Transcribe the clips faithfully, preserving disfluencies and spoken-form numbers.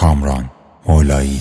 کامران مولایی.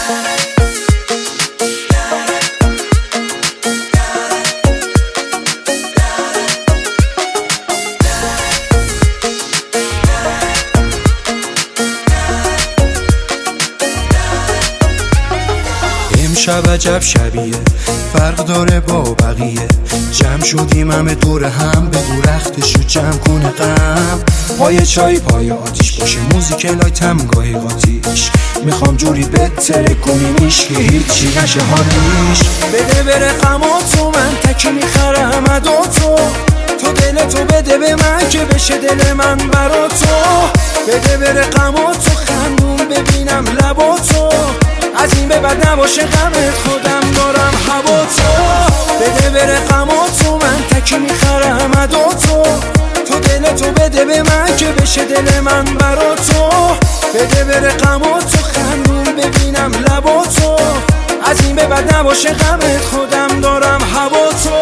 امشب عجب شبیه، فرق داره با بقیه. جمع شدیم همه دور هم، بگو رختشو جمع کنه غم. پای چای پای آتیش باشه، موزیک لایتم گاهی قاتیش. میخوام جوری بتره کنیمیش که هیچی نشه حالیش. بده بره غماتو، من تکی میخرم اداتو. تو دلتو بده به من که بشه دل من برا تو. بده بره غماتو، خندون ببینم لباتو. از این به بعد نباشه غمت، خودم دارم هوا تو. بده بره غماتو، من تکی میخرم اداتو. تو دلتو بده به من که بشه دل من برا تو. بده بره غماتو، خندون ببینم لباتو. از این به بعد نباشه غمت، خودم دارم هوا تو.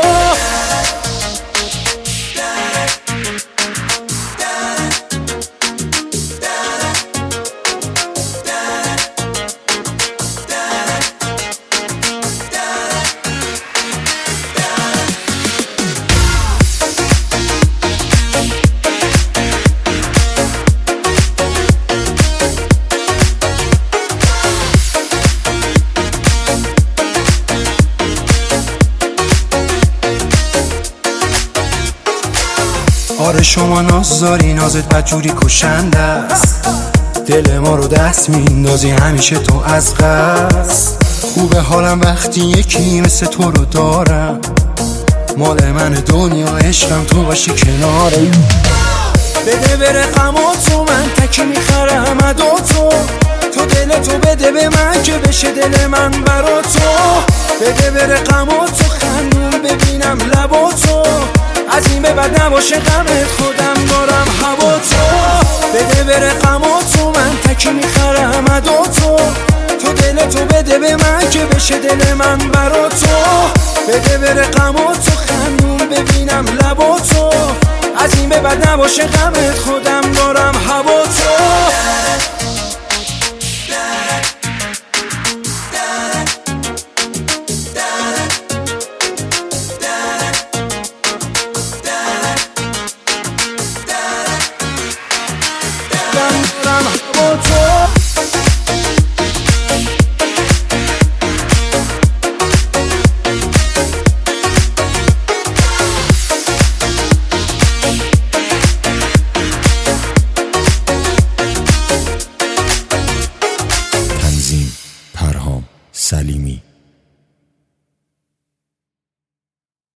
آره شما نازداری، نازت بدجوری کشنده است. دل ما رو دست میندازی همیشه تو از قصد. خوبه حالم وقتی یکی مثل تو رو دارم. مال من دنیا عشقم تو باشی کنارم. بده بره غماتو، من تکی میخرم اداتو. تو دلتو بده به من که بشه دل من برا تو. بده بره غماتو، خندون ببینم لباتو. از این به بعد نباشه غمت، خودم دارم هوا تو. بده بره غماتو، من تکی میخرم اداتو. تو دلتو بده به من که بشه دل من برا تو. بده بره غماتو، خندون ببینم لباتو. از این به بعد نباشه غمت، خودم دارم هوا تو. تنظیم پرهام سلیمی.